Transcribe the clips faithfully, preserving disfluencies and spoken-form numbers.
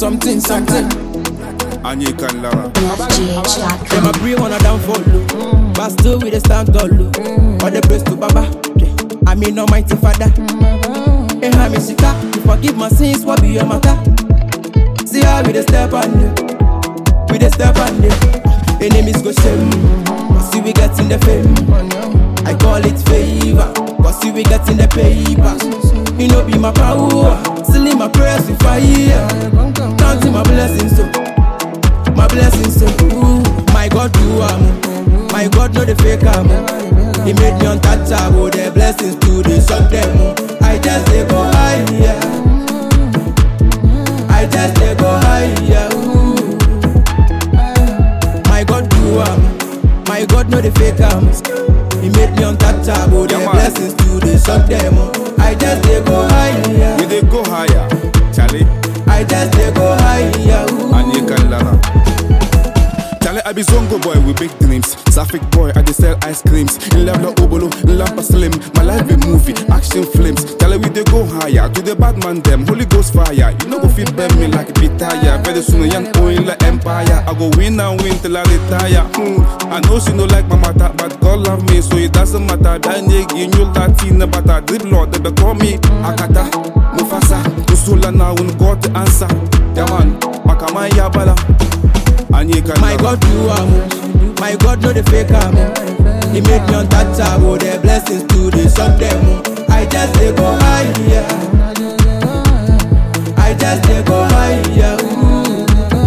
something, something. And you can love Them a pray on a downfall, but still we dey stand tall. All the praise to Baba, I mean Almighty Father. Hey, I'm Sika, you forgive my sins, what be your matter? See how we dey step on you, we dey step on you. Enemies go shame, but see we get in the fame. I call it favor, but see we get in the paper. You know be my power, sealing my prayers with fire. Counting my blessings so, my blessings so. Ooh, my God do am, my God know the fake am. He made me untouchable, the blessings to the shock them. I just dey go higher, I just dey go higher. Ooh, my God do am, my God know the fake am. He made me untouchable, the Yeah, blessings to the shock them. I just dey go higher, we dey go higher, Charlie. I just dey go higher. Ooh. And you can love Charlie, I be Zongo boy with big dreams. Sapphic boy, I dey sell ice creams. In Labla Obolo, in Lampa Slim. My life a movie, action films. Charlie, we dey go higher. To the bad man them, Holy Ghost fire. You know go fit burn me like a pitaya. Very soon a young oil like empire. I go win and win till I retire. Hmm. I know she no like my matter, but God love me, so it doesn't matter. That nigga in your Latina, but I drip Lord, they call me Akata, Mufasa, Usula now when God the answer. Yeah man, Makama Yabala. My God do am, my God know the fake am. He made me untouchable, the blessings to the shock them. I just dey go higher, I just dey go higher. Ooh.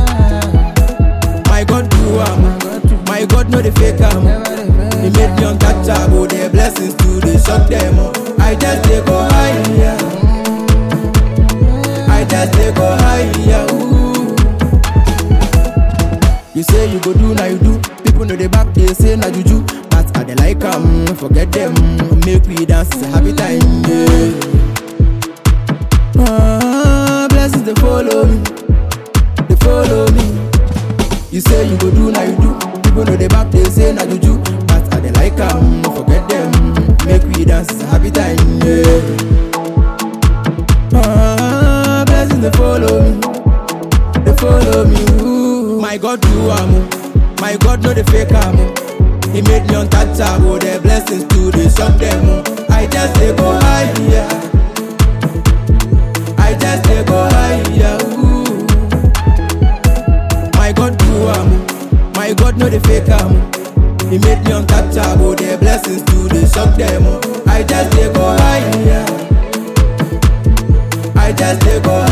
My God do am, my God know the fake am. He made me untouchable, the blessings to the shock them. I just dey go higher, I just dey go higher. Ooh. You say you go do, now you do. People know the back, they say na juju. But I dey like them, forget them. Make we dance, it's a happy time, yeah. Ah, blessings they follow me, they follow me. You say you go do, now you do. People know the back, they say na juju. But I dey like them, forget them. Make we dance, it's a happy time, yeah. Ah, blessings they follow me, they follow me. Ooh. My God do am, my God know the fake am. He made me untouchable, the blessings to the shock them. I just dey go higher, I just dey go higher. Ooh. My God do am, my God know the fake am. He made me untouchable, the blessings to the shock them. I just dey go higher, I just dey go